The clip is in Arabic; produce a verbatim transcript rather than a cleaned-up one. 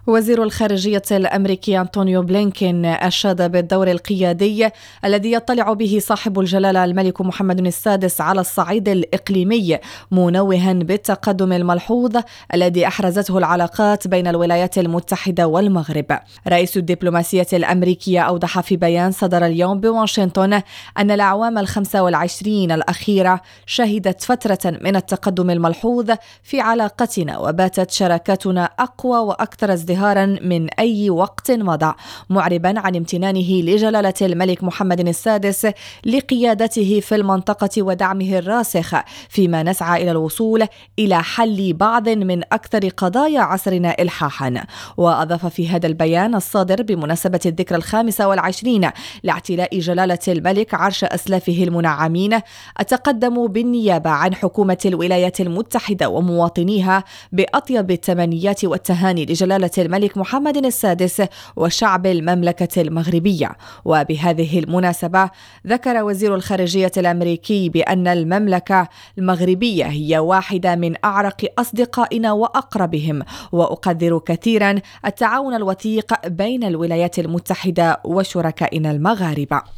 وزير الخارجية الأمريكي أنطونيو بلينكين أشاد بالدور القيادي الذي يطلع به صاحب الجلالة الملك محمد السادس على الصعيد الإقليمي، منوها بالتقدم الملحوظ الذي أحرزته العلاقات بين الولايات المتحدة والمغرب. رئيس الدبلوماسية الأمريكية أوضح في بيان صدر اليوم بواشنطن أن الأعوام الخمسة والعشرين الأخيرة شهدت فترة من التقدم الملحوظ في علاقتنا، وباتت شراكتنا أقوى وأكثر ازدهارا من أي وقت مضى، معربا عن امتنانه لجلالة الملك محمد السادس لقيادته في المنطقة ودعمه الراسخ فيما نسعى إلى الوصول إلى حل بعض من أكثر قضايا عصرنا إلحاحا. وأضاف في هذا البيان الصادر بمناسبة الذكرى الخامسة والعشرين لاعتلاء جلالة الملك عرش أسلافه المنعمين: أتقدم بالنيابة عن حكومة الولايات المتحدة ومواطنيها بأطيب التمنيات والتهاني لجلالة الملك محمد السادس وشعب المملكة المغربية. وبهذه المناسبة ذكر وزير الخارجية الأمريكي بأن المملكة المغربية هي واحدة من أعرق أصدقائنا وأقربهم، وأقدر كثيرا التعاون الوثيق بين الولايات المتحدة وشركائنا المغاربة.